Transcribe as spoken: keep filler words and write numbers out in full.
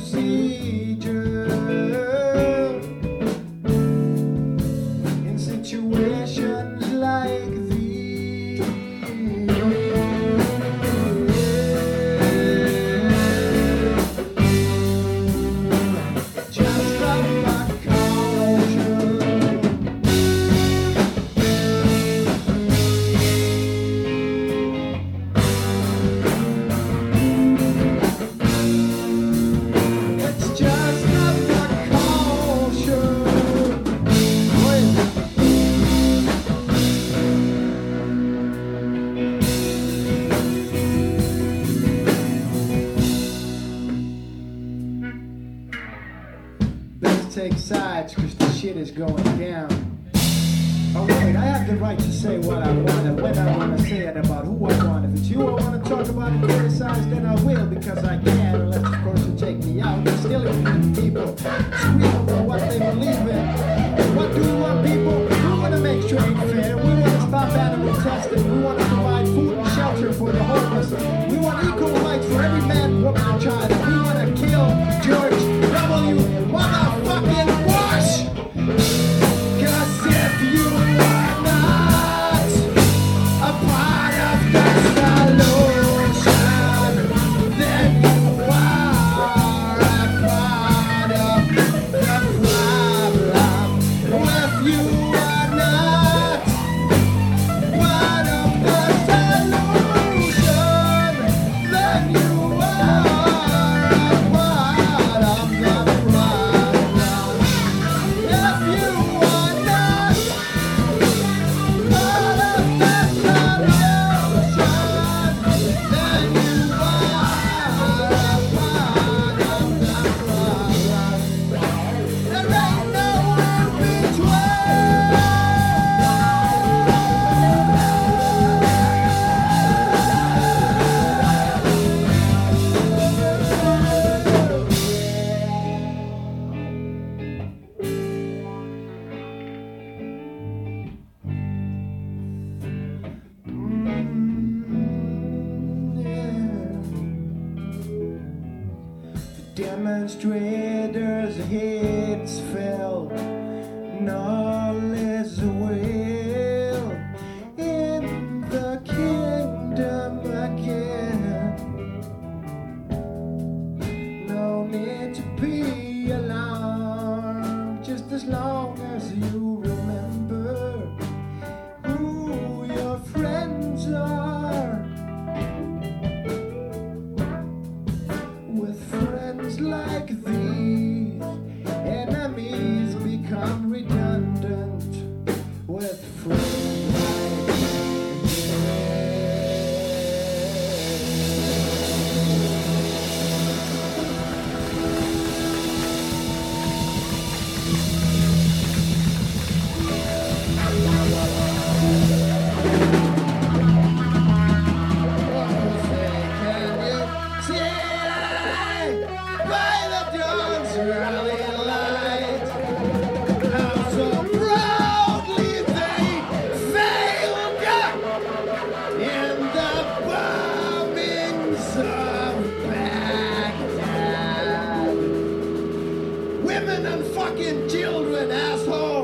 procedure in situations like these. Just like my culture. It's just not the culture. Let's take sides, cause the shit is going down. Oh wait, I have the right to say what I want and when I want to say it about who I want. If it's you I want to talk about and criticize, then I will because I can. Unless of course you take me out. But still if people scream about what they believe in. What do we want, people? We want to make trade fair. We want to stop animal testing. We want to provide food and shelter for the homeless. We want equal rights for every man, woman, and child. And we want to kill George W. Motherfucking Bush. Cause if you are not a part of the solution, then you are a part of the problem. If you are not part of the solution, then you are a part of the problem. If you are not part of the solution, then you are a part of the problem. There ain't no in between. Demonstrators' heads fell, and all is well in the kingdom again. No need to be alarmed, just as long as you remember who your friends are. With friends like these, enemies become redundant. With friends like women and fucking children, asshole.